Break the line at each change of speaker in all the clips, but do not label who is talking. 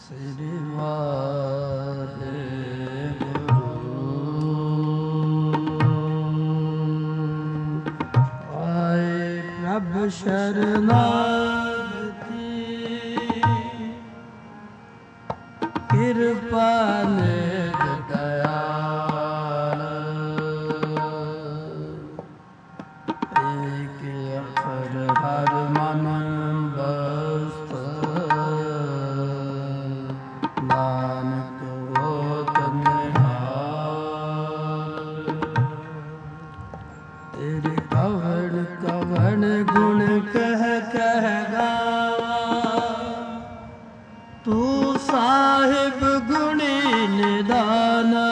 ਸ੍ਰੀ ਵਾਹਿਗੁਰੂ। ਆਏ ਪ੍ਰਭ ਸ਼ਰਨਾਗਤੀ, ਕਿਰਪਾ ਨਿਧ ਦਇਆਲ। ਏਕ ਅੱਖਰ ਹਰ ਮਨ ਬਸਤ, ਨਾਨਕ ਹੋਤ ਨਿਹਾਲ। ਤੇਰੇ ਕਵਣ ਕਵਣ ਗੁਣ ਕਹਿ ਕਹਿ ਗਾਵਾ, ਤੂੰ ਸਾਹਿਬ ਗੁਣੀ ਨਿਦਾਨਾ।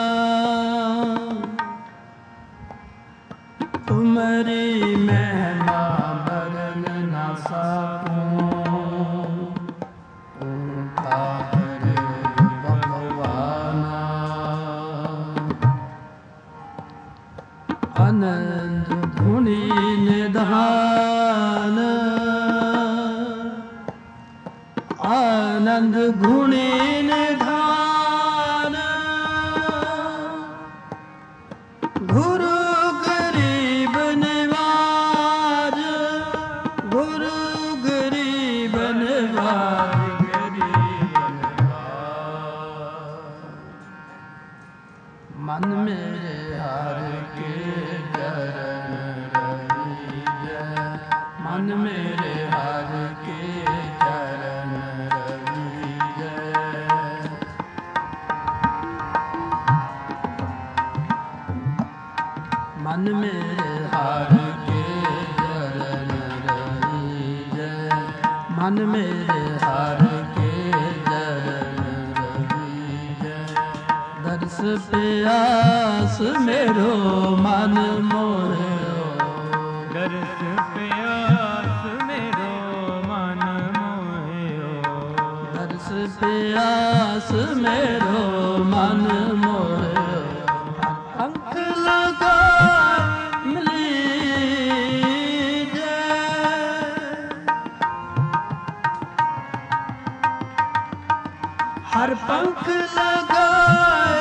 ਤੁਮਰੀ ਮਹਿਮਾ ਬਰਨ ਨ ਸਕੂੰ, ਓਂਕਾਰ ਭਗਵਾਨਾ। ਆਨੰਦ ਧੁਨੀ ਨਿਧਾਨ, ਆਨੰਦ ਗੁਣੀ ਨਿਧਾਨ। ਗੁਰੂ ਗਰੀਬ ਨਿਵਾਜ, ਗੁਰੂ ਗਰੀਬ ਨਿਵਾਜ, ਗਰੀਬ ਨਿਵਾਜ। ਮਨ ਮੇਰੇ ਹਰ ਕੇ ਚਰਨ ਰਹੀਜੈ, ਮਨ ਮੇਰੇ ਹਰ ਕੇ ਚਰਨ ਰਹੀਜੈ। ਮਨ ਮੇਰੇ ਹਰ ਕੇ ਚਰਨ ਰਹੀਜੈ, ਮਨ ਮੇਰੇ ਹਰ ਕੇ ਚਰਨ ਰਹੀਜੈ। ਦਰਸ ਪਿਆਸ ਮੇਰੋ ਮਨ ਮੋਹਿਓ,
ਦਰਸ ਪਿਆਸ ਮੇਰੋ ਮਨ ਮੋਹਿਓ।
ਦਰਸ ਪਿਆਸ ਮੇਰੋ ਮਨ ਮੋਹਿਓ। ਅੰਖ ਲਗਾ ਮਿਲੀਜੈ, ਹਰ ਪੰਖ ਲਗਾਏ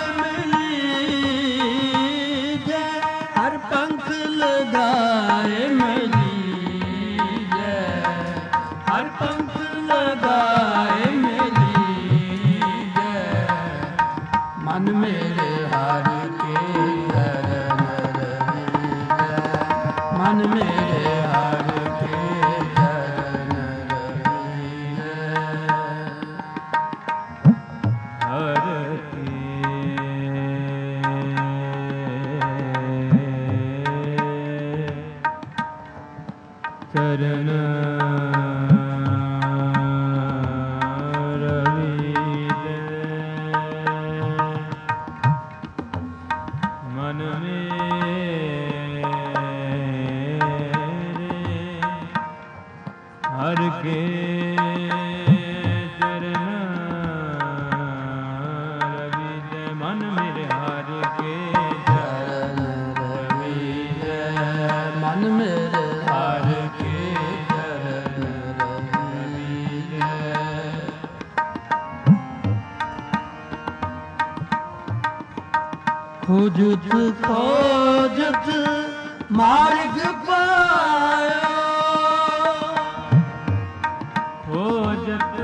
ਮਿਲੀਜੈ, ਹਰ ਪੰਖ ਲਗਾਏ ਮਿਲੀਜੈ, ਹਰ ਪੰਖ ਲਗਾਏ ਮਿਲੀਜੈ। ਮਨ ਮੇਰੇ ਹਰ ਕੇ ਚਰਨ ਰਹੀਜੈ, ਮਨ ਮੇਰੇ ਹਰ ਕੇ ਚਰਨ ਰਹੀਜੈ।
ਹਰ ਕੇ ਚਰਨ ਰਹੀਜੈ। ਮਨ ਮੇਰੇ ਹਰ ਕੇ ਚਰਨ ਰਹੀਜੈ। ਮਨ ਮੇਰੇ ਹਰ ਕੇ
ਚਰਨ ਰਹੀਜੈ, ਮਨ ਮੇਰੇ ਹਰ ਕੇ ਚਰਨ ਰਹੀਜੈ। ਖੋਜਤ ਖੋਜਤ ਮਾਰਗ ਪਾਇਓ,
ਖੋਜਤ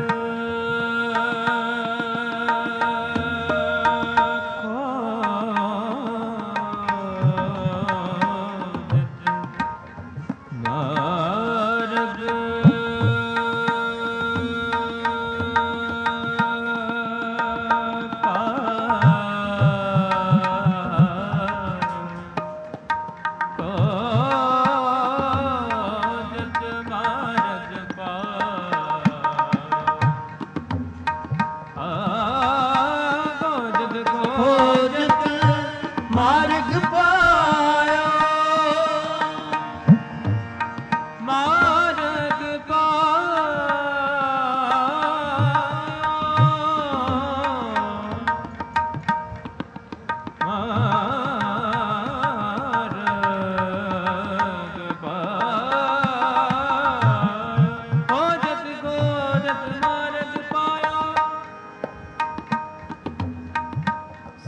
ਮਾਰਗ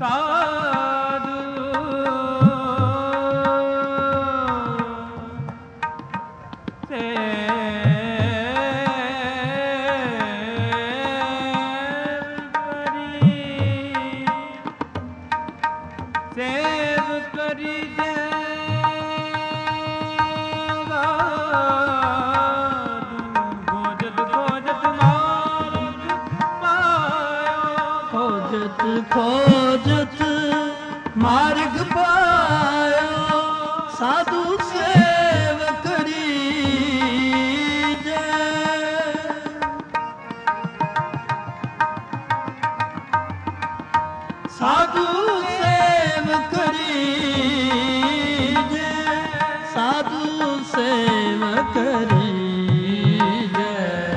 ਸਾਧੂ ਸੇਵ ਕਰੀ ਦੇਵਾ ਖੋਜਤ ਖੋਜਤ ਮਾਰਗ ਪਾਇਆ
ਖੋਜਤ ਖੋਜਤ ਮਾਰਗ ਪਾਇਆ ਸਾਧੂ ਸੇਵ ਕਰੀ ਜੇ ਸਾਧੂ ਸੇਵ ਕਰੀ ਜੇ ਸਾਧੂ ਸੇਵ ਕਰੀ ਜੇ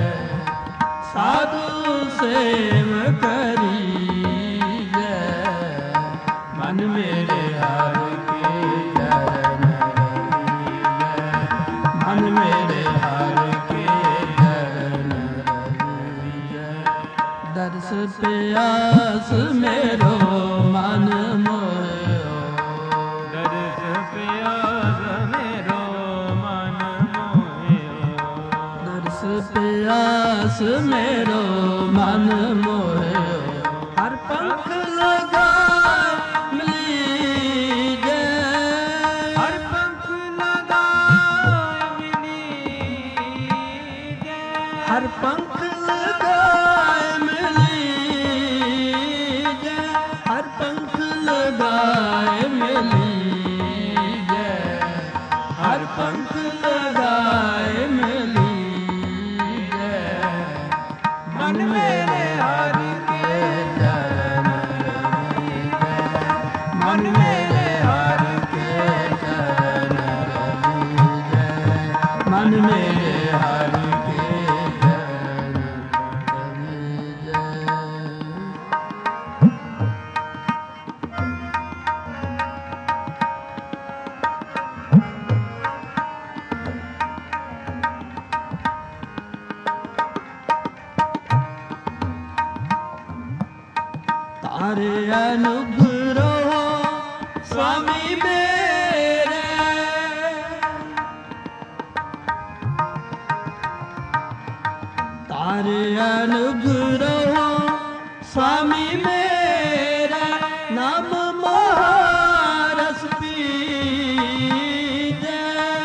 ਸਾਧੂ ਸੇਵ ਕਰੀ ਜੇ ਮਨ ਮੇਰੇ ਹਰ ਕੇ ਚਰਨ ਰਹੀਏ ਮਨ ਮੇਰੇ ਹਰ ਕੇ ਚਰਨ ਰਹੀਏ ਦਰਸ ਪਿਆਸ ਮੇਰੋ ਮਨ ਮੋਹਿਓ
ਦਰਸ ਪਿਆਸ ਮੇਰੋ ਮਨ ਮੋਹਿਓ
ਦਰਸ ਪਿਆਸ ਮੇਰੋ ਮਨ ਮੋਹਿਓ ਹਰ ਪੰਖ ਲਗਾਏ ਮਿਲੀ ਜੇ
ਹਰ ਪੰਖ ਲਗਾਏ ਮਿਲੀ ਜੇ
ਹਰ ਪੰਖ ਲਗਾਏ ਮਿਲੀ ਜੇ ਹਰ ਪੰਖ ਲਗਾਏ ਮਿਲੀ ਜੇ ਹਰ ਪੰਖ ਲਗਾਏ ਮਿਲੀ ਜੇ ਮਨ ਮੇਰੇ ਹਰ ਕੇ ਚਰਨ ਰਹੀਏ ਮਨ ਮੇਰੇ ਹਰ ਕੇ ਚਰਨ ਰਹੀਏ ਮਨ ਮੇਰੇ ਹਰ ਕੇ ਚਰਨ ਰਹੀਏ ਤਾਰੇ ਅਨੁਗ੍ਰਹ ਸੁਆਮੀ ਮੇਰੇ ਤਾਰੇ ਅਨੁਗ੍ਰਹ ਸੁਆਮੀ ਮੇਰੇ ਨਾਮ ਮਹਾਰਸ ਪੀਜੈ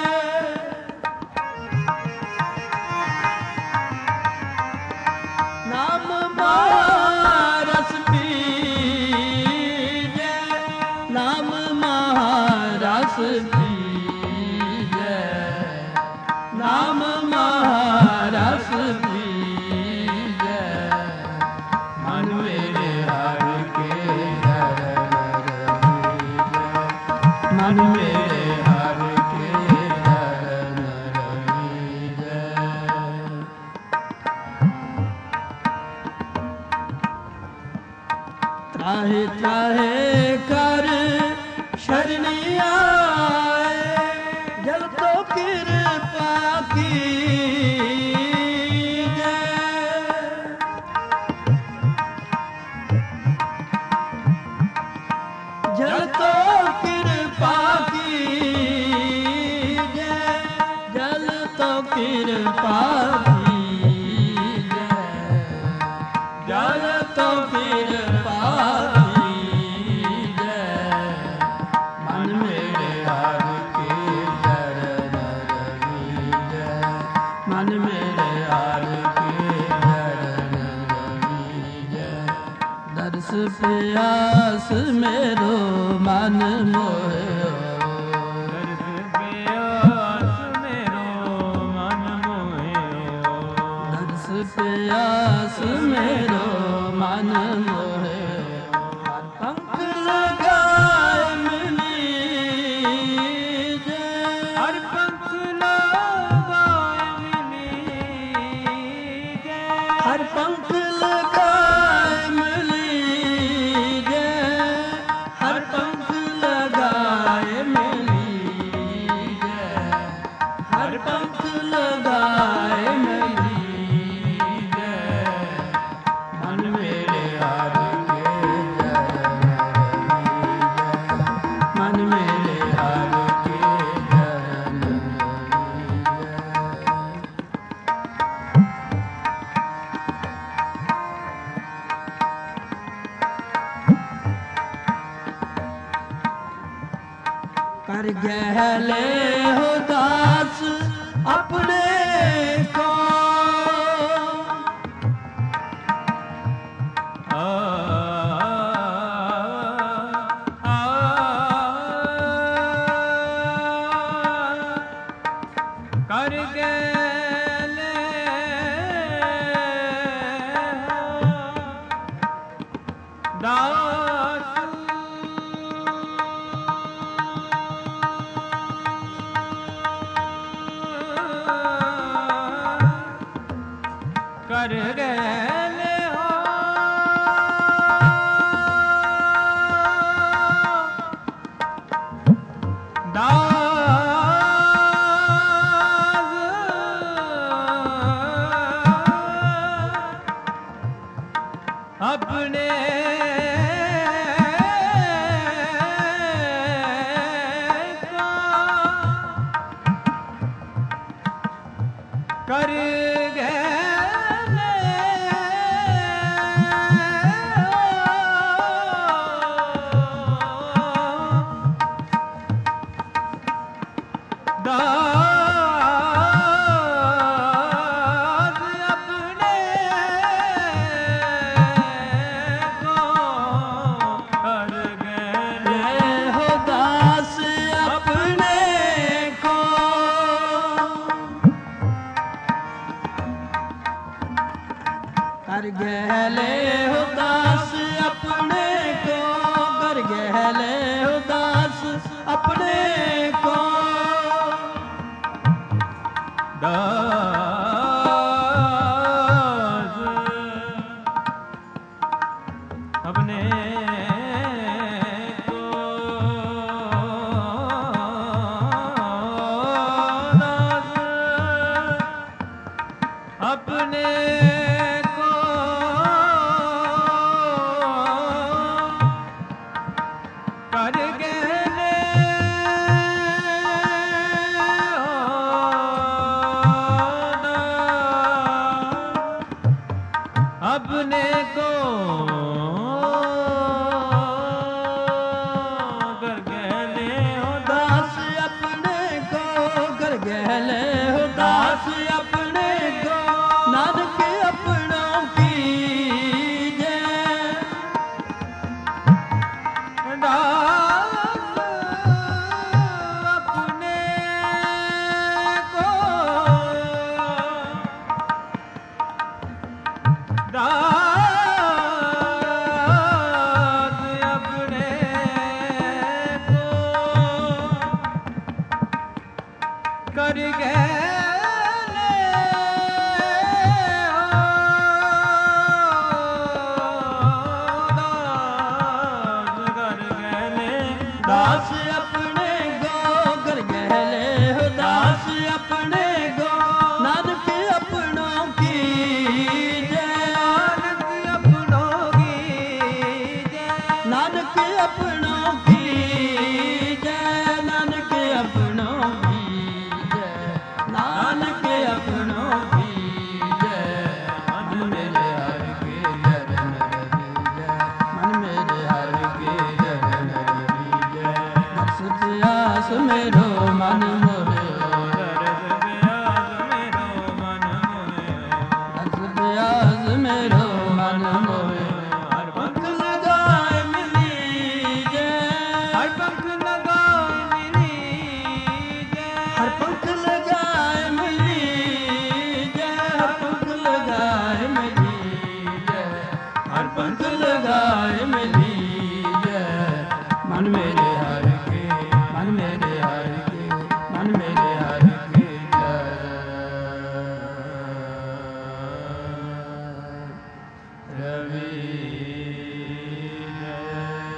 ਨਾਮ ਮਹਾਰਸ ਪੀਜੈ ਨਾਮ ਮਹਾਰਸ ਪੀਜੈ ਨਾਮ ਮਹਾਰਸ ਪੀਜੈ ਮਨ ਮੇਰੇ ਹਰ ਕੇ ਚਰਨ ਰਹੀਏ ਮਨ ਮੇਰੇ ਹਰ ਕੇ ਚਰਨ ਰਹੀਏ ਤਰਾਹੇ ਤਰਾਹੇ ਕਰ ਸ਼ਰਣੀ ਆਏ ਜਲ ਤੋ ਕਿਰਪਾ ਕੀਜੈ ਜਲ ਤੋ ਕਿਰਪਾ ਕੀਜੈ ਜਲ ਤੋ ਕਿਰਪਾ ਕੀਜੈ ਜਲ ਤੋ ਕਿਰਪਾ ਕੀਜੈ ਮਨ ਮੇਰੇ ਹਰ ਕੇ ਚਰਨ ਰਹੀਏ ਮਨ ਮੇਰੇ ਹਰ ਕੇ ਚਰਨ ਰਹੀਏ ਦਰਸ ਪਿਆਸ ਮੇਰੋ ਮਨ ਮੋਹਿਓ
ਦਰਸ ਪਿਆਸ ਮੇਰੋ ਮਨ ਮੋਹਿਓ
ਦਰਸ ਪਿਆਸ ਮੇਰੋ ਮਨ ਮੋਹਿਓ ਹਰ ਪੰਖ ਲਗਾਏ ਮਿਲੀ ਜੇ
ਹਰ ਪੰਖ ਲਗਾਏ ਮਿਲੀ ਜੇ
ਹਰ ਪੰਖ ਲਗਾਏ ਮਿਲੀ ਜੇ ਹਰ ਪੰਖ ਲਗਾਏ ਮਿਲੀ ਜੇ ਹਰ ਪੰਖ ਲਗਾਏ ਮਿਲੀ ਜੇ ਮਨ ਮੇਰੇ ਹਰ ਕੇ ਚਰਨ कर गहले हो दास अपने को
कर गहले दास कर गहले हो अपने कर गहले दास अपने को कर गहले
हो दास अपने को कर गहले हो दास अपने को कर गहले हो दास अपने को
दास अपने को दास अपने को कर गहले अपने को कर गहले हो
दास अपने को कर गहले हो दास अपने को नानक अपनों की जय
दास अपने को दास अपने को कर गहले हो दास कर गहले
दास अपने को कर गहले हो दास अपने को नानक अपनों की जय
नानक अपनों की जय
नानक अपनों की जय नानक अपनों की जय नानक अपनों की जय मन मेरे हर के चरण जय मन मेरे हर के चरण जय दर्श प्यास मेरो मन मोहे
दर्द प्यास मेरो मन मोहे
दर्श प्यास मेरो मन मोहे हर पंख लगाए मिली जय
हर पंख लगाए मिली जय
हर पंख लगाए मिली जय हर पंख लगाए मिली जय हर पंख लगाए मिली जय मन मेरे हर के मन मेरे हर के मन मेरे हर के जय रवि जय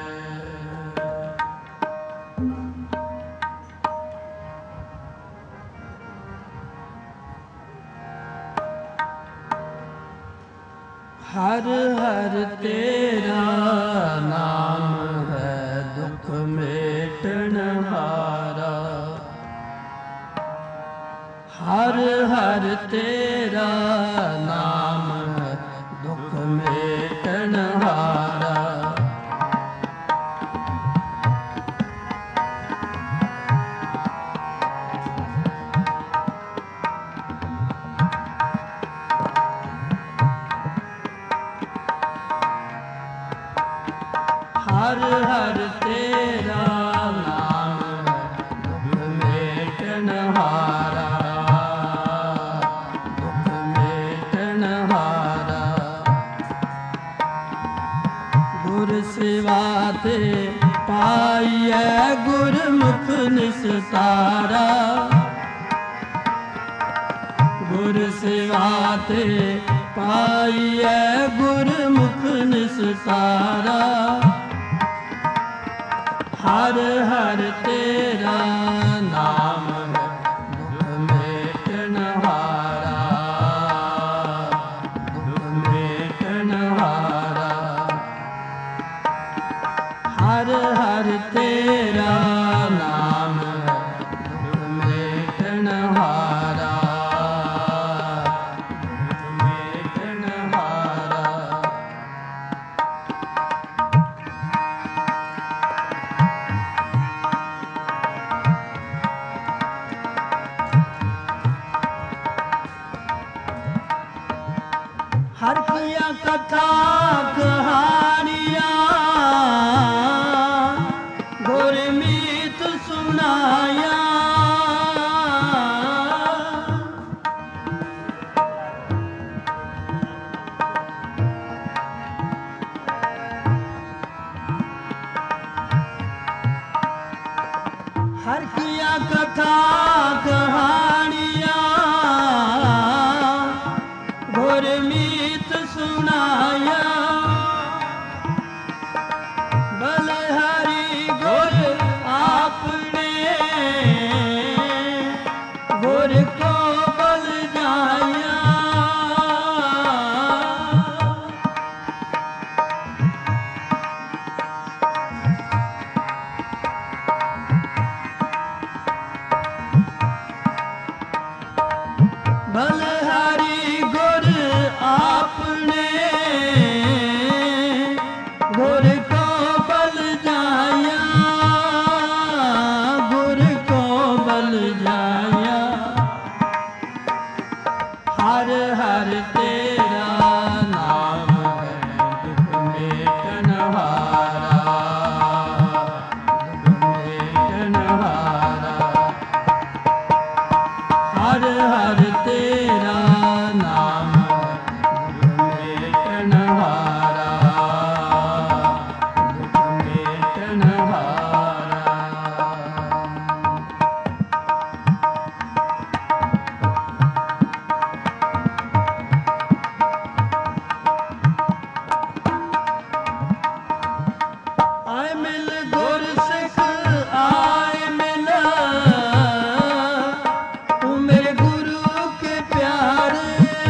हर हर तेरा नाम है दुख मेटन हारा हर हर तेरा नाम है दुख मेटन हारा ਹਰ ਹਰ ਤੇਰਾ ਨਾਮ ਦੁਖ ਮੇਟਣ ਹਾਰਾ, ਦੁਖ ਮੇਟਣ ਹਾਰਾ। ਗੁਰ ਸੇਵਾ ਤੇ ਪਾਈਐ ਗੁਰਮੁਖ ਨਿਸਤਾਰਾ, ਗੁਰ ਸੇਵਾ ਤੇ ਪਾਈਐ ਗੁਰਮੁਖ ਨਿਸਤਾਰਾ। ਹਰ ਹਰ ਤੇਰਾ ਨਾਮ ਦੁਖ ਮੇਟਣ ਹਾਰਾ, ਦੁਖ ਮੇਟਣ ਹਾਰਾ। ਹਰ ਹਰ ਤੇਰਾ ਨਾਮ ਦੁਖ ਮੇਟਣ ਹਾਰਾ, ਦੁਖ ਮੇਟਣ ਹਾਰਾ। ਹਰ ਕੀਆਂ ਕਥਾ ਕਹਾਣੀਆਂ ਗੁਰਮੀਤ ਸੁਣਾਇਆ, ਹਰ ਕੀਆਂ ਕਥਾ ਕਹਾਣੀਆਂ ਗੁਰਮੀਤ ਸੁਣਾਇਆ। ਬਲਿਹਾਰੀ ਗੁਰ ਆਪਣੇ ਗੁਰ ਕੋ ਬਲ ਜਾਇਆ, ਬਲਿਹਾਰੀ ਗੁਰ ਆਪਣੇ ਗੁਰ ਕੋ ਬਲ ਜਾਇਆ, ਗੁਰ ਕੋ ਬਲ ਜਾਇਆ। ਹਰ ਹਰ ਤੇਰਾ ਨਾਮ ਹੈ ਦੁਖ ਮੇਟਣ ਹਾਰਾ, ਦੁਖ ਮੇਟਣ ਹਾਰਾ। ਹਰ ਹਰ ਤੇਰਾ ਨਾਮ ਦੁਖ ਮੇਟਣ ਹਾਰਾ, ਦੁਖ ਮੇਟਣ ਹਾਰਾ। ਆਏ ਮਿਲ ਗੁਰ ਸਿੱਖ ਆਏ ਮਿਲ, ਤੂੰ ਮੇਰੇ ਗੁਰੂ ਕੇ ਪਿਆਰੇ।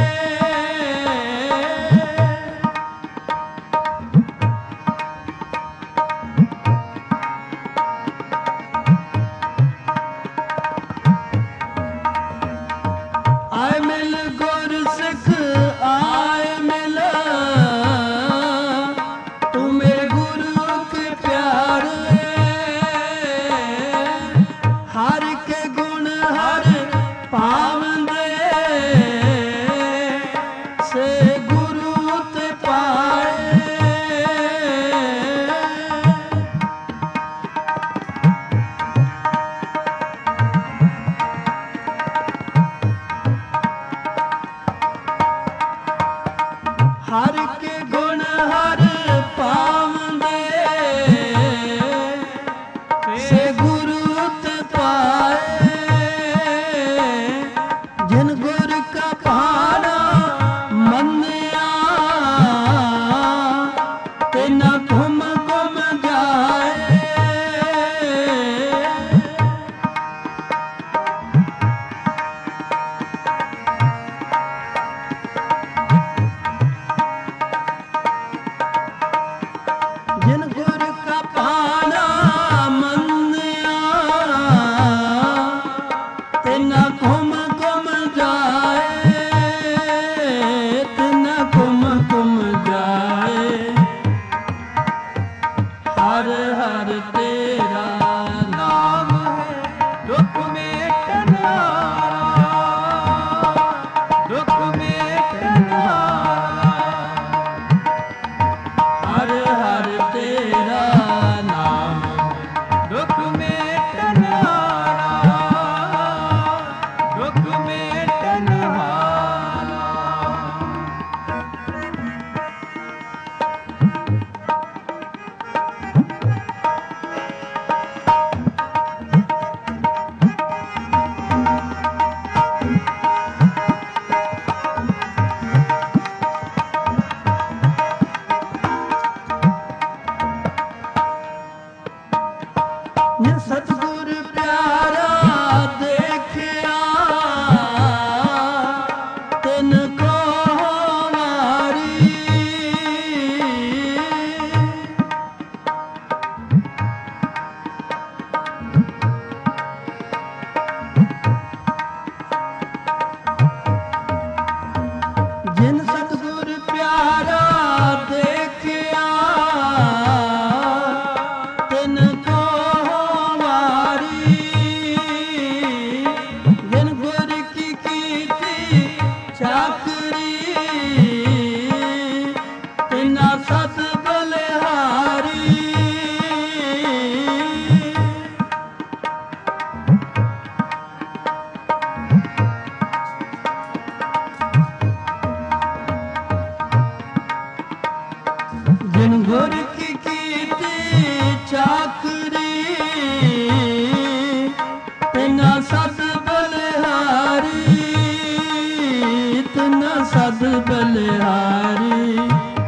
ਆਏ ਮਿਲ ਗੁਰ ਸਿੱਖ ਆਏ ਮਿਲ, ਤੂੰ ਮੇਰੇ ਗੁਰੂ ਕੇ ਪਿਆਰੇ। ਹਰ ਕੇ ਗੁਣ ਹਰ ਪਾਵੰਦੇ, ਸੇ ਗੁਰੂ ਤੇ ਪਾਏ। ਹਰ ਕੇ ਗੁਣ ਹਰ ਪਾਵੰਦੇ, ਸੇ ਗੁਰੂ ਤੇ ਪਾਏ। ਜਿਨ ਗੁਰ ਕਾ ਭਾਣਾ ਮੰਨਿਆ, ਤੇ ਨਾ ਘੁਮ ਘੁਮ ਜਾਏ। ਤਿਨਾ ਸਤ ਬਲਿਹਾਰੀ ਜਿਨ ਗੁਰ ਕੀ ਕੀਤੀ ਚਾਕਰੀ ਤਿਨਾ ਸਤ ਬਲਿਹਾਰੀ ਤਿਨਾ ਸਤ ਬਲਿਹਾਰੀ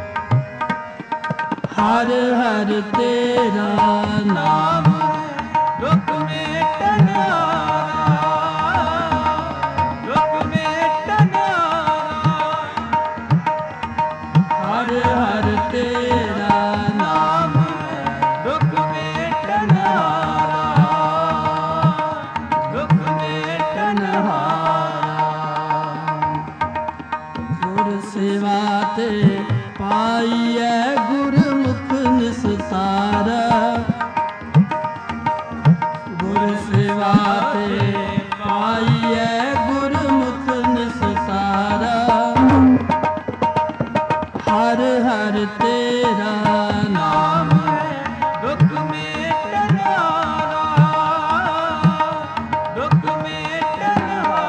ਹਰ ਹਰ ਤੇਰਾ ਨਾਮ
ਦੁਖ ਮਿਟਨ ਹਾਰਾ ਦੁਖ ਮਿਟਨ
ਹਰ ਹਰ ਤੇਰਾ ਨਾਮ
ਦੁਖ ਮਿਟਨ ਹਾਰਾ ਦੁਖ ਮਿਟਨ
ਗੁਰ ਸੇਵਾ ਤੇ ਪਾਈਐ ਗੁਰਮੁਖ ਨਿਸਤਾਰਾ ਗੁਰ ਸੇਵਾ ਤੇ ਪਾਈਐ ਗੁਰਮੁਖ ਨਿਸਤਾਰਾ ਹਰ ਹਰ ਤੇਰਾ ਨਾਮ
ਦੁਖ ਮਿਟਨ ਹਾਰਾ ਦੁਖ ਮਿਟਨ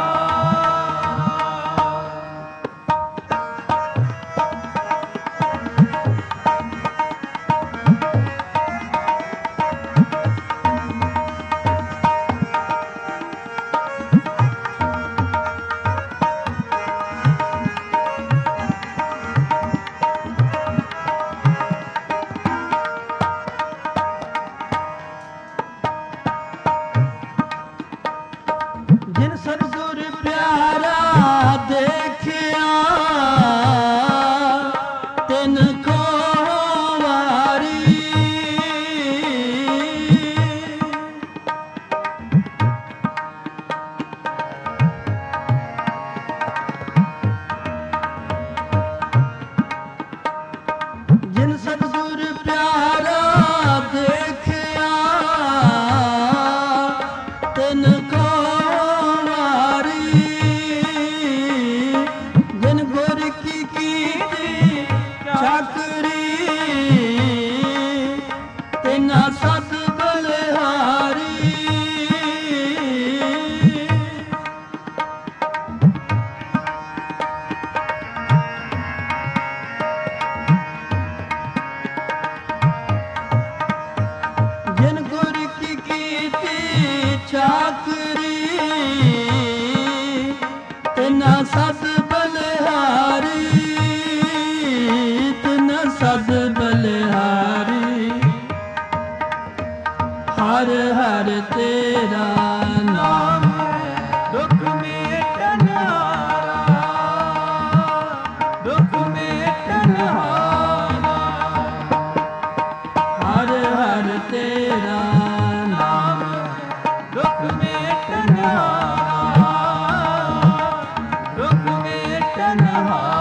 ਜਿਨ ਸਤਿਗੁਰ ਪਿਆਰਾ ਦੇਖਿਆ ਤਿਨ ਕੋ ਵਾਰੀ ਜਿਨ ਸਤਿਗੁਰ ਪਿਆਰਾ ਦੇਖਿਆ ਤਿਨ ਕੋ ਵਾਰੀ ਜਿਨ ਗੁਰ ਕੀ ਕੀਤੀ ਚਾਕਰੀ ਤਿਨਾ ਸਤ ਬਲਿਹਾਰੀ ਜਿਨ ਗੁਰ ਕੀ ਕੀਤੀ ਚਾਕਰੀ ਤਿਨਾ ਸਤ ਬਲਿਹਾਰੀ ਤਿਨਾ ਸਤ ਬਲਿਹਾਰੀ ਹਰ ਹਰ ਤੇਰਾ ਨਾਮ
ਦੁਖ ਮਿਟਨ ਹਾਰਾ ਦੁਖ ਮਿਟਨ ਹਾਰਾ
ਹਰ ਹਰ ਤੇਰਾ ਨਾਮ
ਦੁਖ ਮਿਟਨ ਹਾਰਾ ਦੁਖ ਮਿਟਨ ਹਾਰਾ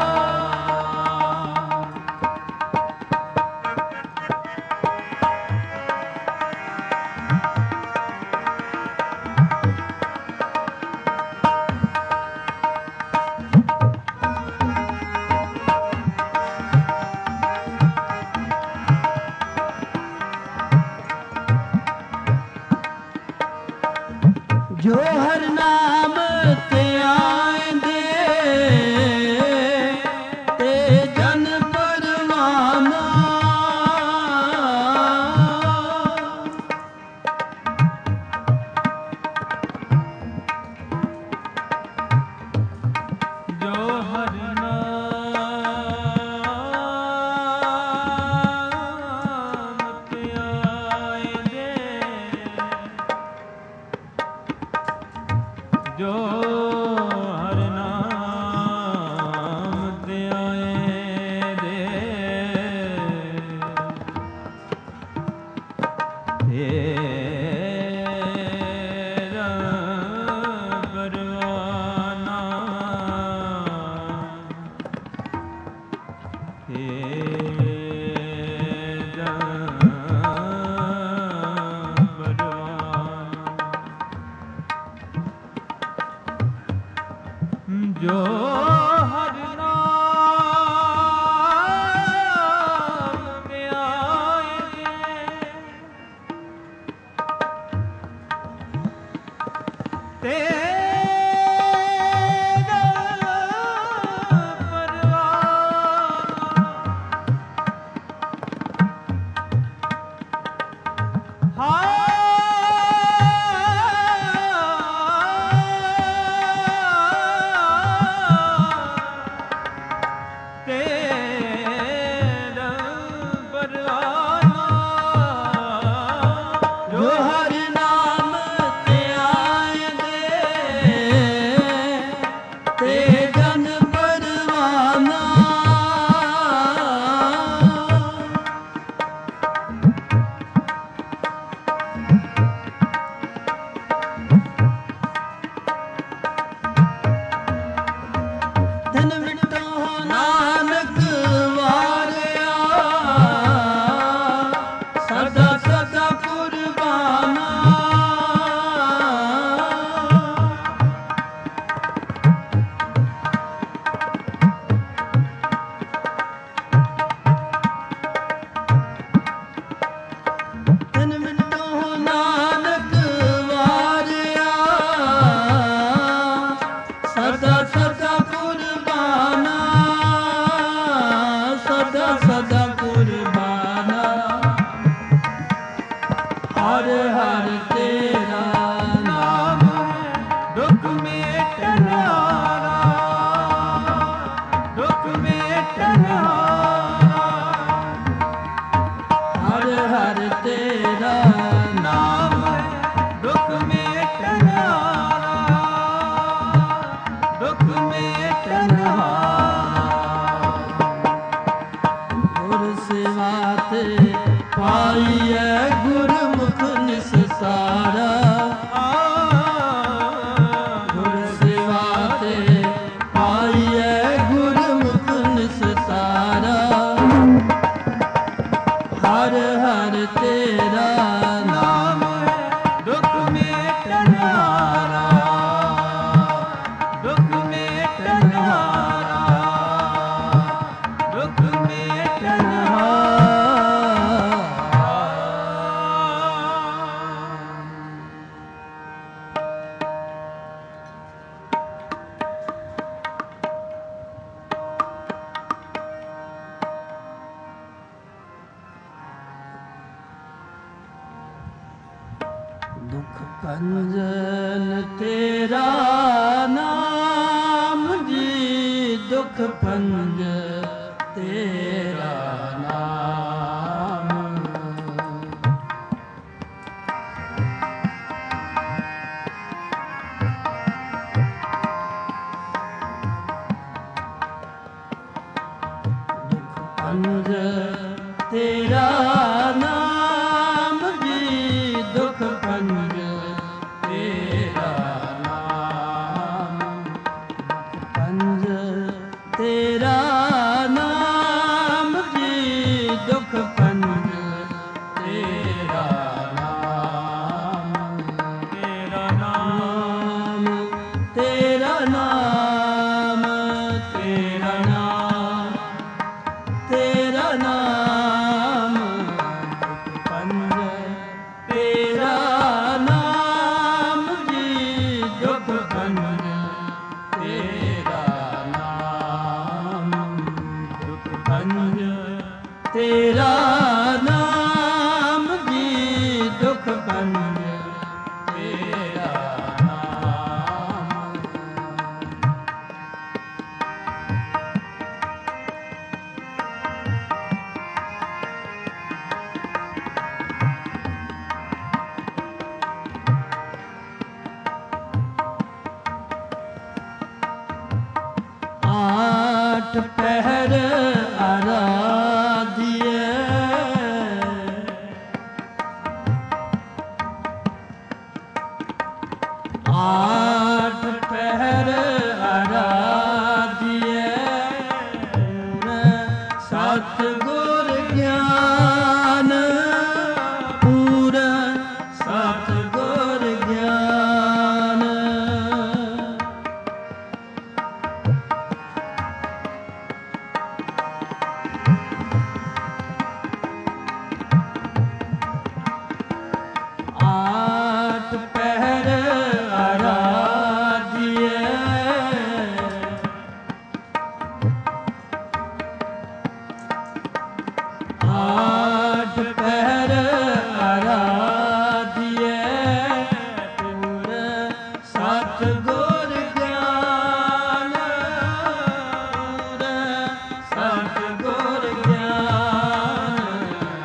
ਜੋ ਹਰ ਨਾਮ ਤੇ ਆਂਦੇ ਤੇ ਜਨ ਪਰਵਾਨਾ
ਜੋ ਹਰ ਨਾਮ ਤੇ ਆਏ ਜੋ ਹਰ ਨਾਮ ਤੇ ਆਏ ਦੇ ਤੇਰਾ ਪਰਵਾਨਾ ਤੇਰਾ ਪਰਵਾਨਾ ਜੋ ਹਰ ਨਾਮ
ਸਦਾ ਸਦਾ ਕੁਰਬਾਨਾ। ਹਰ ਹਰ ਤੇਰਾ ਨਾਮ ਦੁੱਖ ਮਿਟਨਾਰਾ, ਦੁੱਖ ਮਿਟਨਾਰਾ। ਹਰ ਹਰ ਤੇਰਾ ਨਾਮ ਦੁੱਖ ਮਿਟਨਾਰਾ, ਦੁੱਖ ਮਿਟਨਾਰਾ। ਗੁਰ ਸੇਵਾ ਤੇ ਪਾਈਐ ਗੁਰਮੁਖ ਨਿਸਤਾਰਾ। ਗੁਰ ਸੇਵਾ ਤੇ ਪਾਈਐ ਗੁਰਮੁਖ ਨਿਸਤਾਰਾ। ਹਰ ਹਰ ਤੇਰਾ ਨਾਮ ਦੁੱਖ ਮਿਟਨਾਰਾ, ਦੁੱਖ ਮਿਟਨਾਰਾ, ਦੁੱਖ ਮਿਟਨਾਰਾ। ਦੁਖ ਭੰਜਨ ਤੇਰਾ ਨਾਮ ਜੀ, ਦੁਖ ਭੰਜ ਤੇਰਾ ਨਾਮ। ਦੁਖ ਭੰਜ ਤੇਰਾ ਨਾਮ ਜੀ, ਦੁਖ ਭੰਜ ਤੇਰਾ ਨਾਮ। ਦੁਖ ਭੰਜ ਤੇਰਾ ਨਾਮ ਜੀ, ਦੁਖ ਭੰਜ ਤੇਰਾ ਨਾਮ।
ਤੇਰਾ ਨਾਮ,
ਤੇਰਾ ਨਾਮ, ਤੇਰਾ ਨਾਮ, ਤੇਰਾ ਨਾਮ। ਦੁਖ ਭੰਜ ਤੇਰਾ ਨਾਮ ਜੀ, ਦੁਖ ਭੰਜ ਤੇਰਾ ਨਾਮ। ਦੁਖ ਭੰਜ ਤੇਰਾ ਨਾਮ ਜੀ, ਦੁਖ ਭੰਜ ਤੇਰਾ ਨਾਮ। ਆਠ ਪਹਿਰ ਆਰਾਧਿਐ, ਆਠ ਪਹਿਰ ਆਰਾਧਿਐ। ਸਤਿਗੁਰ ਗਿਆਨ ਪੂਰਾ, ਸਤਿਗੁਰ ਗਿਆਨ। ਆਠ ਪਹਿਰ ਆਰਾਧਿਐ, ਆਠ ਪਹਿਰ ਆਰਾਧਿਐ। ਪੂਰ ਸਤਿਗੁਰ ਗਿਆਨ, ਪੂਰ ਸਤਿਗੁਰ ਗਿਆਨ।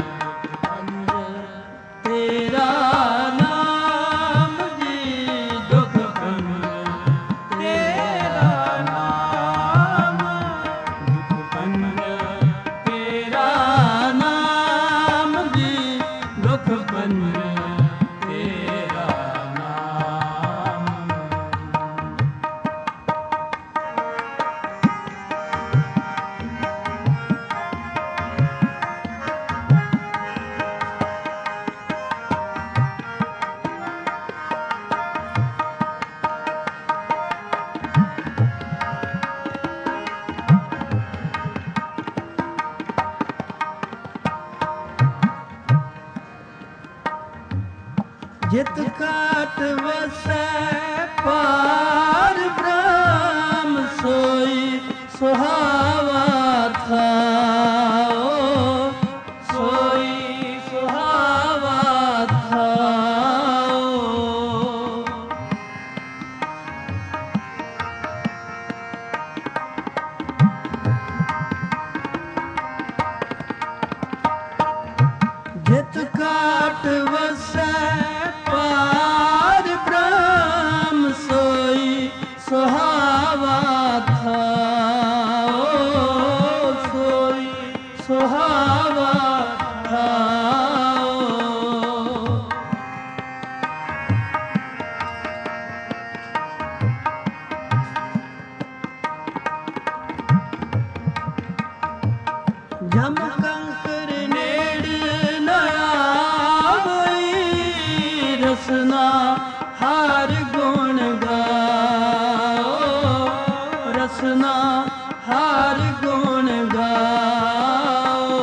ਤੇਰਾ ਨਾਮ ਜੀ, ਦੁਖ ਭੰਜ ਤੇਰਾ ਨਾਮ। ਦੁਖ ਭੰਜ ਤੇਰਾ ਨਾਮ ਜੀ, ਦੁਖ ਭੰਜ ਤੇਰਾ ਨਾਮ। ਜਿਤ ਕਾਟ ਵਸੈ ਪਾਰ ਬ੍ਰਹਮ, ਸੋਈ ਸੁਹਾਵਾ ਥਾ। घाट वसै पार ब्रह्म सोई सुहावा था, सोई सुहावा था। जम कंकर नेड़ न आवई, रसना हार गुण गाओ, रसना हार गुण गाओ।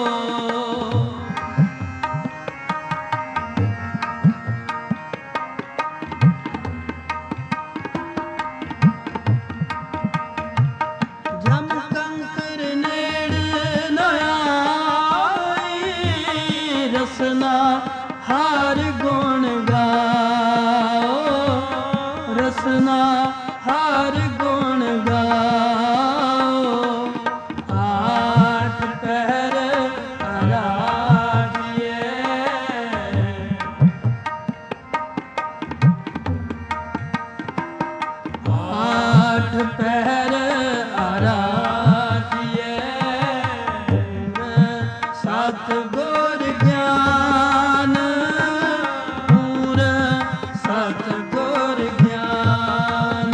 जम कंकर नेड़ न आई, रसना हार गुण गाओ, रसना हार गुण गाओ। आठ पहर आराधिए, आठ पहर आराधिए, सतगुर ज्ञान पूर सतगुर ज्ञान।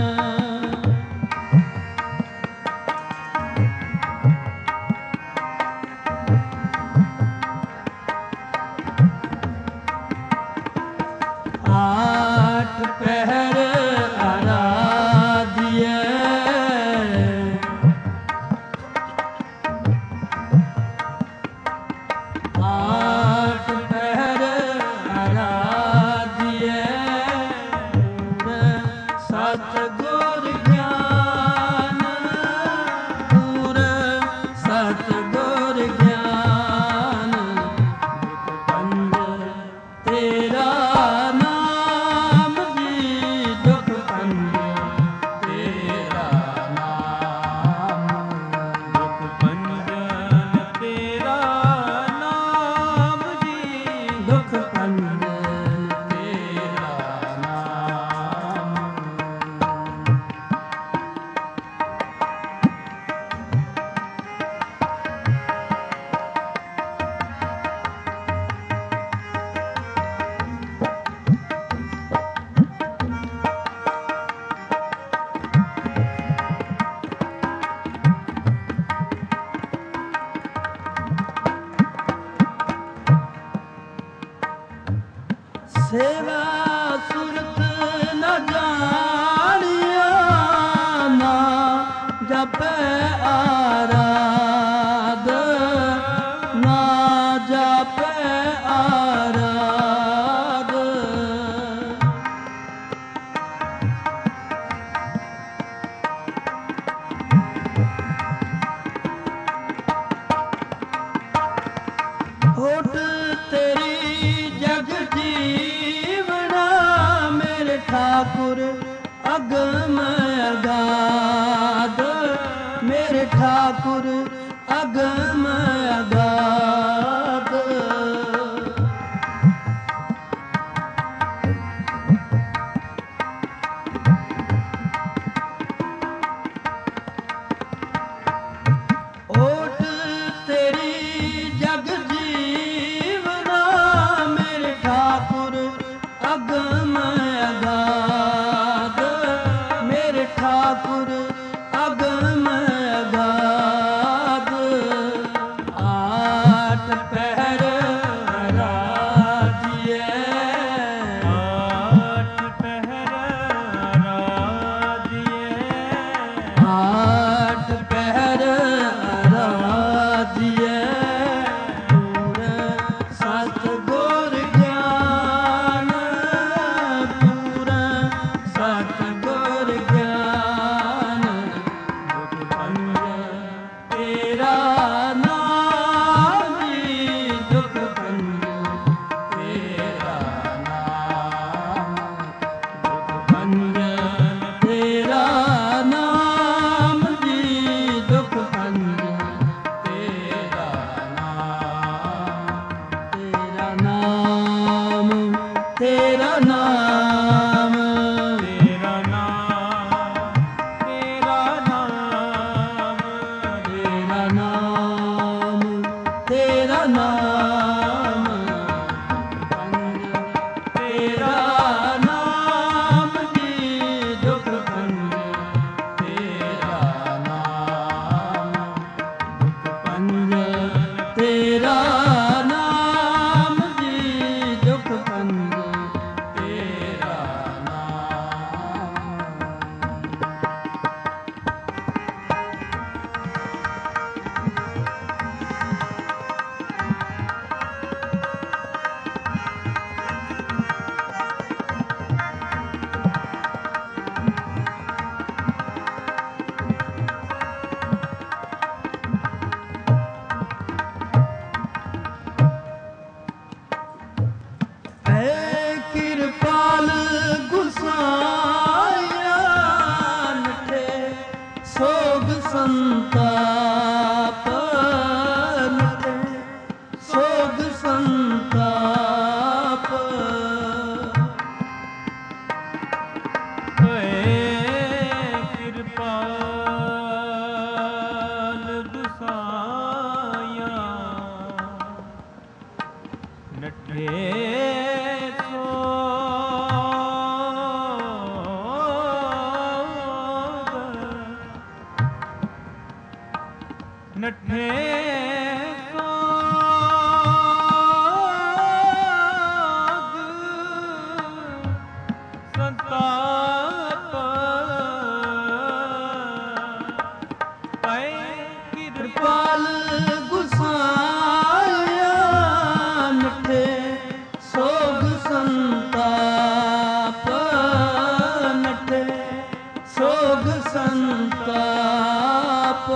आठ पहर आराधिए, आठ पहर आराधिए, सतगुर ज्ञान पूर सतगुर ज्ञान। दुख पंज तेरा नाम जी, दुख पंज तेरा नाम,
दुख भंजन तेरा नाम जी,
दुख पंज तेरा नाम। सेवा सुरत न जानिया, ना जपै आराध, ना जपै आराध। होठ तेरी जग जीवना, मेरे ठाकुर अगम अगाध, मेरे ठाकुर अगम अगाध। ओट तेरी जग जीवना, मेरे ठाकुर अगम अगाध, मेरे ठाकुर अगम अगाध। आठ पहर आराधिए,
आठ पहर आराधिए,
आठ पहर आराधिए, ਨਾਮ ਤੇਰਾ ਨਾਮ ਜੀ ਦੁਖ ਪੰਜ ਤੇਰਾ ਨਾਮ ਦੁਖ ਪੰਜ ਤੇਰਾ ਨਾਮ ਜੀ ਦੁਖ ਪੰਜ ਤੇਰਾ ਨਾਮ ਹੈ ਕਿਰਪਾਲ ਗੁਸਾਇਆ ਨਠੇ ਸੋਗ ਸੰਤਾਪ ਨਠੇ ਸੋਗ ਸੰਤਾਪ
ਕਿਰਪਾਲ ਗੁਸਾਇਆ ਨਠੇ ਨਠੇ ਸੋਗ ਸੰਤਾਪ ਪੈ
ਕਿਰਪਾਲ ਗੁਸਾਇਆ ਨਠੇ ਸੋਗ ਸੰਤਾਪ ਨਠੇ ਸੋਗ ਸੰਤਾਪ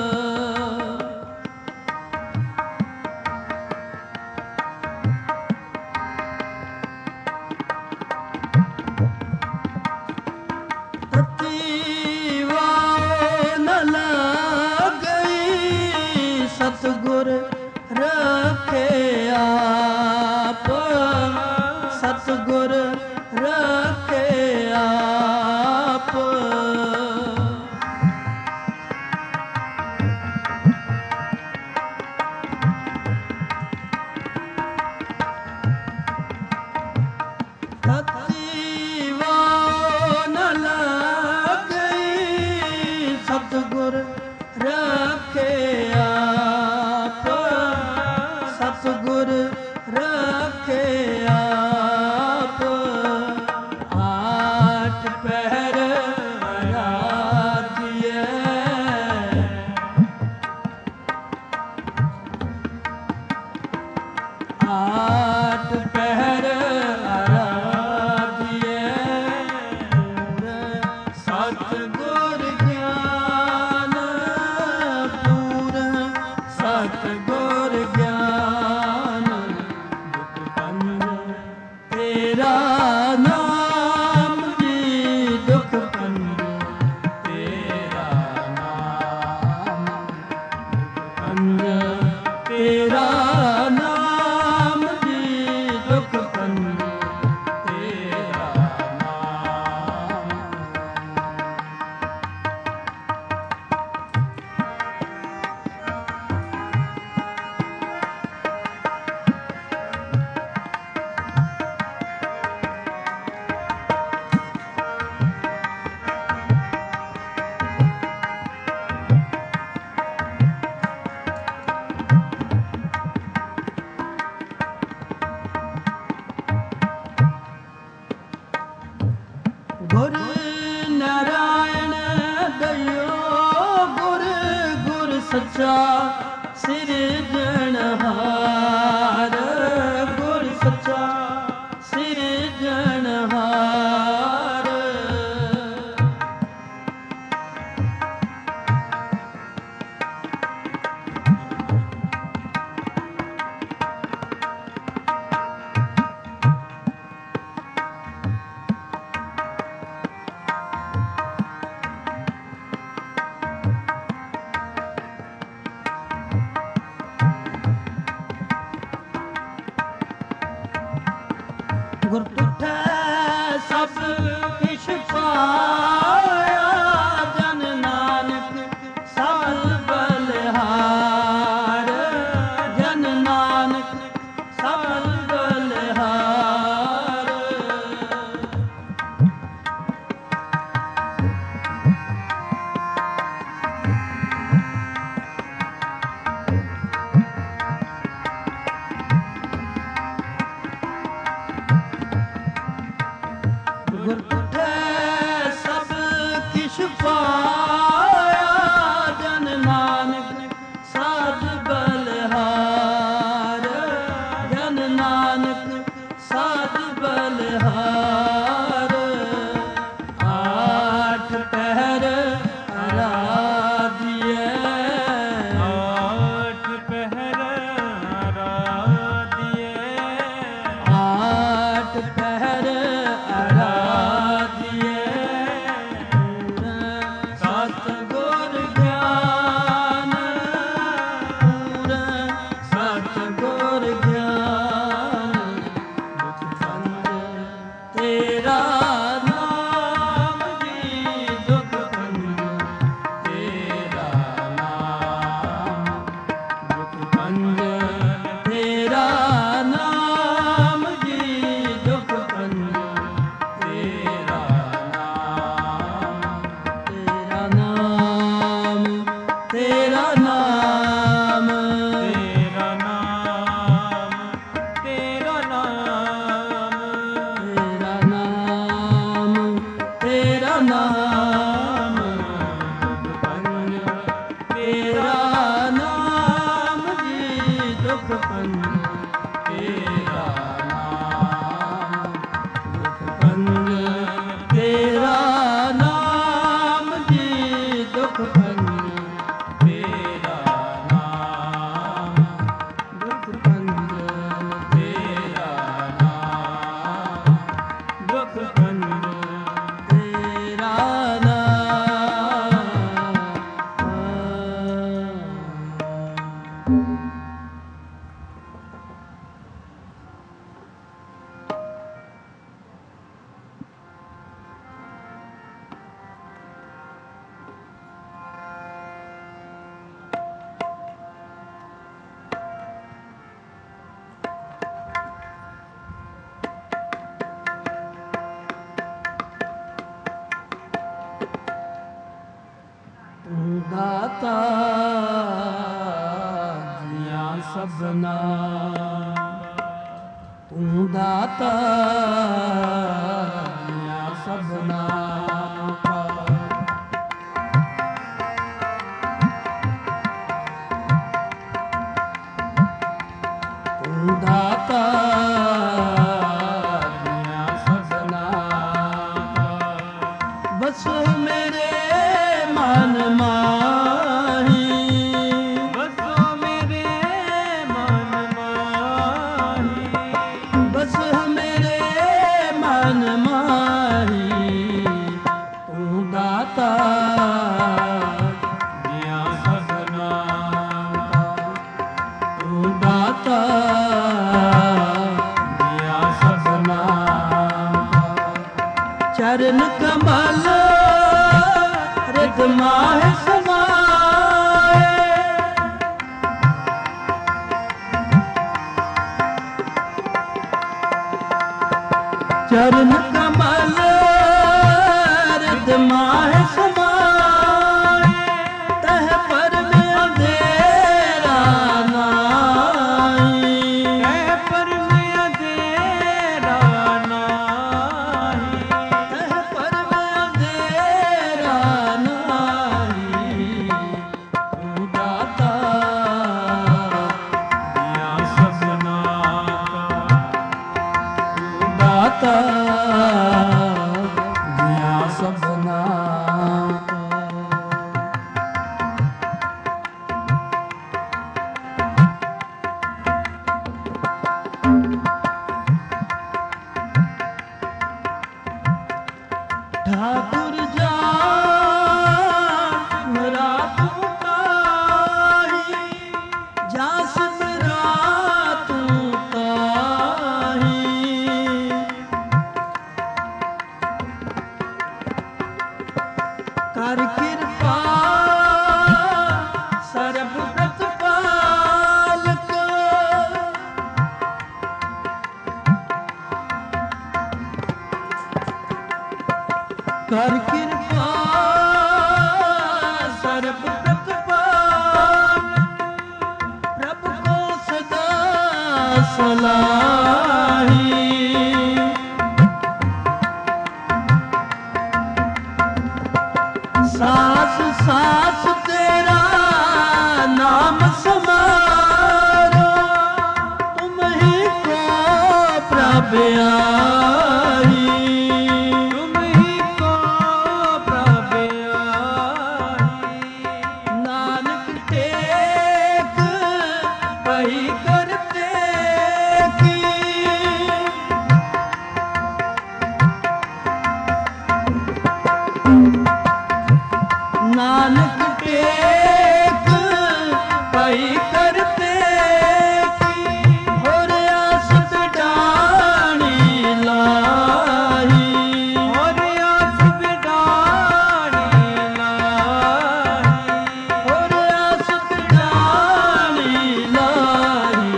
ਤਤੀ ਵਾਹ ਨ ਗਈ ਸਤਿਗੁਰ ਰੱਖੇ ਆਪ ਸਤਿਗੁਰ ਰੱਖੇ ਆਪ ਤਤੀ ਵਾਹ ਨ ਗਈ ਸਤਿਗੁਰ ਰੱਖੇ ਆਪ ਸਤਿਗੁਰ ਰੱਖੇ ਆਪ ਆਠ ਪਹਿਰ ਰਾਤੀਏ ਆਠ ਪਹਿਰ ਆਰਾਧਿਏ ਸਤਿਗੁਰ ਗਿਆਨ ਪੂਰ ਸਤਿਗੁਰ ਗਿਆਨ ਦੁਖ ਪੰਜ ਤੇਰਾ ਨਾਮ ਜੀ ਦੁਖ ਪੰਜ ਤੇਰਾ ਨਾਮ ਪੰਜ ਤੇਰਾ ਨਾਮ ਜੀ ਦੁਖ ਪੰਜ ਤੇਰਾ ਨਾਮ ਗੁਰ ਨਾਰਾਇਣ ਦਇਓ ਗੁਰ ਗੁਰ ਸੱਚਾ ਸਿਰਜਣਹਾਰ ਗੁਰ ਸੱਚਾ ਸਿਰਜਣਹਾਰ ਗੁਰ ਤੁਠੈ ਸਭ ਕਿਛ ਪਾਇਆ ਜਨ ਨਾਨਕ ਸਭ ਬਲਿਹਾਰ ਜਨ ਦੁਖ ਪੰਜ ਤੇਰਾ ਨਾਮ, ਦੁਖ ਪੰਜ ਤੇਰਾ ਨਾਮ ਜੀ, ਦੁਖ ਪੰਜ ਤੇਰਾ ਨਾਮ, ਦੁਖ ਪੰਜ ਤੇਰਾ ਨਾਮ, ਦੁਖ ਪੰਜ ਤੇਰਾ ਨਾਮ। ਤੂੰ ਦਾਤਾ ਜੀਆਂ ਸਭਨਾ, ਤੂੰ ਦਾਤਾ ਜੀਆਂ ਸਭਨਾ ਕਾ। ਤੂੰ ਦਾਤਾ ਜੀਆਂ ਸਭਨਾ ਕਾ, ਬਸ ਮੇਰੇ ਮਨ ਮਾਹੀ,
ਬਸੋ ਮੇਰੇ ਮਨ ਮਾਹੀ,
ਬਸ ਮੇਰੇ ਮਨ ਮਾਹੀ, ਤੂੰ ਦਾਤਾ
ਜੀਆਂ ਸਭਨਾ
ਕਾ, ਤੂੰ ਦਾਤਾ
ਜੀਆਂ ਸਭਨਾ
ਕਾ। ਚਰਨ ਕਮਲ ਰਿਦ ਮਾਹਿ ਸਮਾਏ, ਚਰਨ ਕਮਲ ਰਿਦ ਮਾਹਿ ਸਮਾਏ, ਤਹ ਪਰਮ ਅੰਧੇਰਾ ਨਾਹੀ,
ਕਹਿ ਪਰਮ ਅੰਧੇਰਾ ਨਾਹੀ,
ਤਹ ਪਰਮ ਅੰਧੇਰਾ ਨਾਹੀ, ਤੂੰ ਦਾਤਾ
ਜੀਆਂ ਸਭਨਾ ਕਾ,
ਤੂੰ ਦਾਤਾ ਜੀਆਂ ਸਭਨਾ ਕਾ। ठाकुर जान मेरा तू ताही, जास मेरा तू ताही, कर कृपा सर्व प्रतिपालक, कर कृपा सर्व प्रतिपालक, प्रभु को सदा सलाही, सास सास तेरा नाम समारो, तुम ही को प्रभ आई,
तुम ही को प्रभ आई,
नानक टेक वही करते की, नानक टेक वही करते की, और आस बिडानी लाही,
और आस बिडानी लाही,
और आस बिडानी लाही,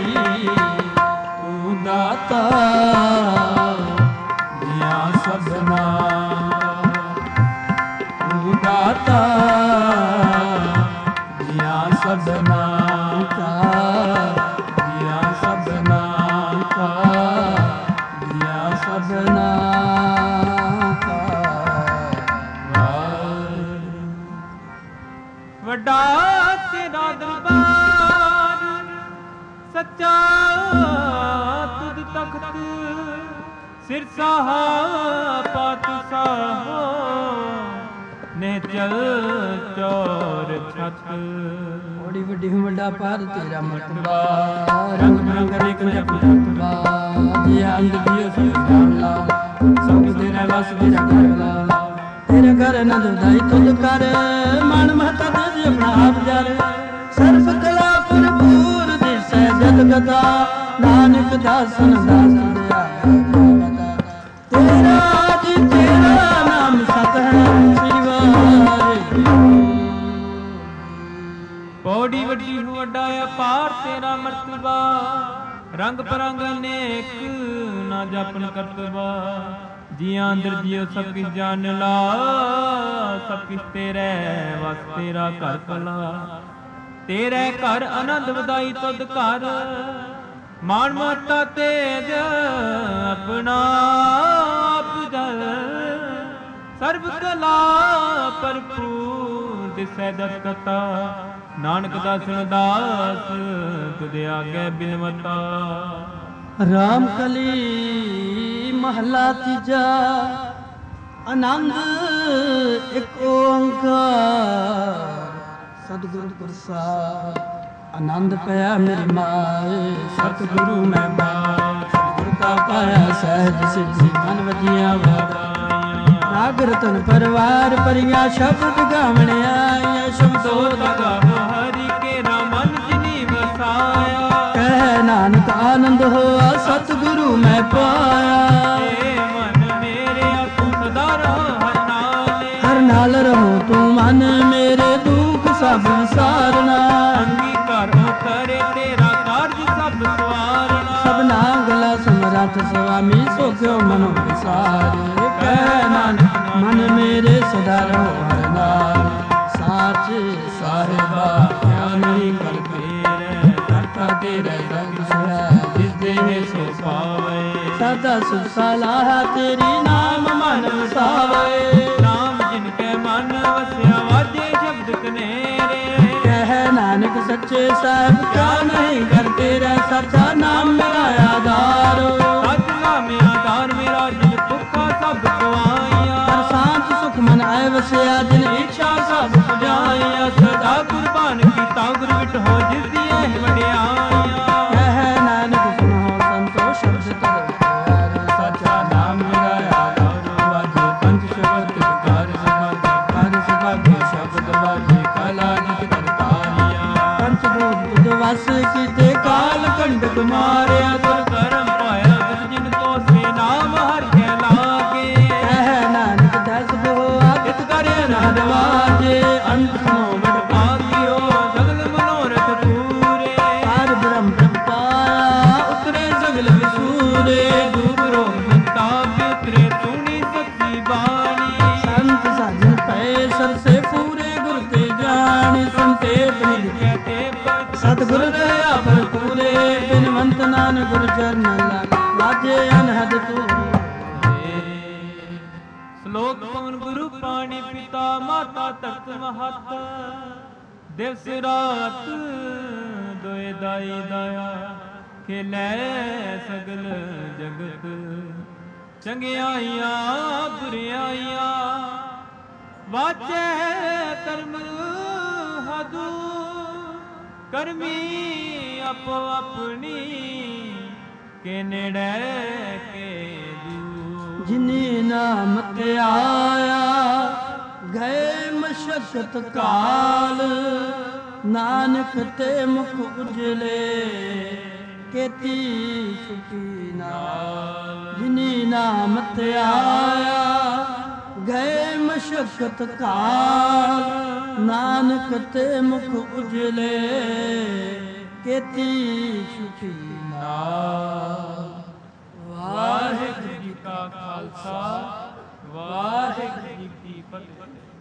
ਸੱਚਾ ਤੁਧ ਤਖਤ ਸਿਰ ਸਾਹਾ ਪਾਤ ਸਾਹੋ ਨਿਹਚਲ ਚੌਰ ਛਤ।
ਬੜੀ ਵੱਡੀ ਵੱਡਾ ਪਰ ਤੇਰਾ ਮਰਤਬਾ ਰੰਗ ਬਰੰਗ ਰੇਕ ਜਪਵਾ ਜੀ ਅੰਦ ਦਿਓ ਸਭ ਜਾਣ ਲਾ ਸਭ ਤੇਰਾ ਵਸ ਤੇਰਾ ਕਰਲਾ ਤੇਰੇ ਘਰ ਨੰਦ ਵਧਾਈ ਤੁਧ ਕਰ ਮਨ ਮਹਤਾ ਦੇ ਆਪਣਾ ਆਪ ਜਰ ਸਰਬ ਕਲਾ ਭਰਪੂਰ ਦਿਸੈ ਜਦ ਗਦਾ ਨਾਨਕ ਦਾਸਨ ਦਾਸ ਦਿਆ ਤੇਰਾ ਜੀ ਤੇਰਾ ਨਾਮ ਸਤਿਨਾਮ ਸ੍ਰੀ ਵਾਹਿਗੁਰੂ।
ਪੌੜੀ ਵੱਡੀ ਨੂੰ ਵੱਡਾ ਅਪਾਰ ਤੇਰਾ ਮਰਤਬਾ ਰੰਗ ਬਰੰਗ ਅਨੇਕ ਨਾ ਜਪਨ ਕਰਤਬਾ ਜੀਆਂ ਅੰਦਰ ਜਿਉ ਸਭ ਕਿਛ ਜਾਣ ਲਾ ਸਭ ਕਿਛ ਤੇਰੇ ਵਸ ਤੇਰਾ ਘਰ ਭਲਾ ਤੇਰੇ ਘਰ ਆਨੰਦ ਵਧਾਈ ਤੁਧ ਘਰ ਮਾਨ ਮਹਤਾ ਤੇਜ ਆਪਣਾ ਆਪ ਜਲ ਸਰਬ ਕਲਾ ਭਰਪੂਰ ਦਿਸੈ ਦਸਕਤਾ ਨਾਨਕ ਦਾਸਨ ਦਾਸ ਤੁਧ ਆਗੇ ਬਿਨਵਤਾ।
ਰਾਮ ਕਲੀ ਮਹਲਾ ਤੀਜਾ ਆਨੰਦ ਇੱਕ ਓੰਕਾਰ ਸਤਿਗੁਰ ਪ੍ਰਸਾਦ ਆਨੰਦ ਪਿਆ ਮੇਰੀ ਮਾਏ ਸਤਿਗੁਰੂ ਮੈਂ ਬਾਤ ਸਤਿਗੁਰ ਕਾ ਪਾਇਆ ਸਹਿਜ ਸਿੱਧੀ ਮਨ ਵਜੀਆਂ ਵਾਦਾਈਆਂ ਰਾਗ ਰਤਨ ਪਰਵਾਰ ਪਰੀਆਂ ਸ਼ਬਦ ਗਾਵਣ ਆਈਆਂ ਸ਼ਬਦੋ
ਗਾਵੋ ਹਰਿ ਕੇ ਮਨ ਜਿਨੀ ਵਸਾਇਆ
ਕਹਿ ਨਾਨਕ ਆਨੰਦ ਹੋਆ ਸਤਿਗੁਰੂ ਮੈਂ ਪਾਇਆ
ਏ ਮਨ ਮੇਰੇ ਤੂੰ ਸਦਾ ਰਹੁ
ਹਰ ਨਾਲ ਰਹੋ ਤੂੰ ਮਨ ਮੇਰੇ ਦੁੱਖ ਸਭ ਵਿਸਾਰਨਾ
ਅੰਗੀਕਾਰ ਕਰੇ ਤੇਰਾ ਕਾਰਜ ਸਭ ਸਵਾਰਨਾ
ਸਭਨਾ ਗਲਾ ਸਮਰੱਥ ਸੁਆਮੀ ਸੋ ਕਿਉ ਮਨੋ ਵਿਸਾਰੇ ਕਹਿ ਨਾਨਕ ਮਨ ਮੇਰੇ ਸਦਾ ਰਹੋ ਹਰ ਨਾਮ ਸਾਚੇ ਸਾਹਿਬਾ ਗਿਆਨੀ ਕਰ ਤੇਰੇ ਕਰਤਾ ਤੇਰੇ ਰੰਗ ਸੁਹਾ ਜਿਸ ਦੇ ਸੋ ਪਾਵੇ ਸਦਾ ਸੁਖ ਸਲਾਹ ਤੇਰੀ ਨਾਮ ਮਨ ਵਸਾਵੇ
ਨਾਮ ਜਿਨ ਕੇ ਮਨ ਵਸਿਆ ਵਾਜੇ ਸ਼ਬਦ ਕਨੇਰੇ
ਕਹਿ ਨਾਨਕ ਸੱਚੇ ਸਾਹਿਬ ਕਿਆ ਨਹੀਂ ਕਰ ਤੇਰਾ ਸੱਚਾ ਨਾਮ ਮੇਰਾ ਆਧਾਰ
ਸੱਚ ਨਾਮ ਆਧਾਰ ਮੇਰਾ ਜਿਨ ਭੁੱਖਾ ਸਭ ਗਵਾਈਆਂ
ਹਰ ਸਾਂਝ ਸੁਖ ਮਨ ਆਏ ਵਸਿਆ ਜਿਨ ਇੱਛਾ ਸਭ ਪੁਜਾਈਆਂ
ਸਦਾ ਕੁਰਬਾਨ ਕੀਤਾ ਗੁਰ ਵਿਟੋ ਜਿਸ ਦੀਆਂ ਵਡਿਆਈਆਂ
ਕਹਿ ਨਾਨਕ ਸੁਣੋ ਸੰਤੋ ਸ਼ਬਦ ਤਰ ਸੱਚਾ ਨਾਮ ਮੇਰਾ ਆਧਾਰ ਵਾਜੇ ਪੰਜ ਸ਼ਬਦ ਕਰ ਸਮਾਧੀ ਕਰ ਸਭਾਗੇ ਸ਼ਬਦ ਵਾਜੇ ਕਲਾ ਜਿਤ ਕਰਤਾਰੀਆ ਪੰਚ ਬੋਧ ਵਸ ਕੀਤੇ ਕਾਲ ਕੰਡਕ ਮਾਰਿਆ
ਗੁਰ ਕਰਮ ਪਾਇਆ ਜਿਸ ਜਿਨ ਕੋ ਸੇ ਨਾਮ ਹਰ ਕੇ ਲਾਗੇ
ਕਹਿ ਨਾਨਕ ਦਸ ਹੋਆ ਤਿਤ ਕਰਿ ਅਨਹਦ ਵਾਜੇ ਅੰਤ ਸੁਨੋ ਵਡ
ਭਾਗਿਓ ਸਗਲ ਮਨੋਰਥ ਪੂਰੇ
ਹਰ ਬ੍ਰਹਮ ਪਾਇਆ ਉਤਰੇ ਸਗਲ ਵਿਸੂਰੇ
ਦੂਰੋ ਸੰਤਾਪ ਉਤਰੇ ਤੂਣੀ ਸੱਚੀ ਬਾਣੀ
ਸੰਤ ਸਾਜਨ ਪਏ ਸਰਸੇ ਪੂਰੇ ਗੁਰ ਤੇ ਜਾਣੀ ਸੰਤੇਪ ਨਿਲਿਖਿਆ ਤੇ ਸਤਿਗੁਰ ਦਇਆ ਭਰਪੂਰੇ ਬਿਨਵੰਤ ਨਾਨਕ ਗੁਰ ਚਰਨ ਲਾਗੇ ਵਾਜੇ ਅਨਹਦ ਤੂਰੇ।
ਸ਼ਲੋਕ ਪਵਨ ਗੁਰੂ ਪਾਣੀ ਪਿਤਾ ਮਾਤਾ ਤਖਤ ਮਹਤ ਦਿਵਸ ਰਾਤ ਦੋਏ ਦਾਈ ਦਾਇਆ ਖੇਲੇ ਸਗਲ ਜਗਤ ਚੰਗਿਆਈਆਂ ਬੁਰਿਆਈਆਂ ਵਾਚੇ ਕਰਮ ਹਦੂ ਕਰਮੀ ਆਪੋ ਆਪਣੀ ਕੇ ਨੇੜੇ ਕੇ ਦੂ
ਜਿਨੀ ਨਾਮ ਤੇ ਆਇਆ ਗਏ ਮਸ਼ਕਤ ਕਾਲ ਨਾਨਕ ਤੇ ਮੁਖ ਉਜਲੇ ਕੇਤੀ ਸੁਖੀ ਨਾਲ ਜਿਨੀ ਨਾਮ ਤੇ ਆਇਆ ਗਏ ਮਸ਼ਕਤ ਕਾਲ ਨਾਨਕ ਤੇ ਮੁਖ ਉਜਲੇ ਕੇਤੀ ਸੁਖੀ ਨਾਲ।
ਵਾਹਿਗੁਰੂ ਜੀ ਕਾ ਖਾਲਸਾ ਵਾਹਿਗੁਰੂ ਜੀ ਕੀ ਫਤਿਹ।